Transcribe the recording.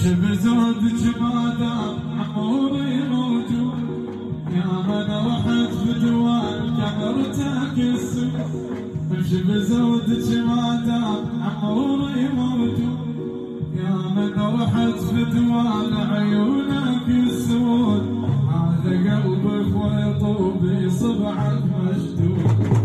امشي بزودك ما دام عمري موجود، يا من رحت بدوان كبرتك السود. امشي بزودك ما دام عمري موجود، يا من رحت بدوان عيونك السود. هذا قلبك ويطوب صبعك مشدود.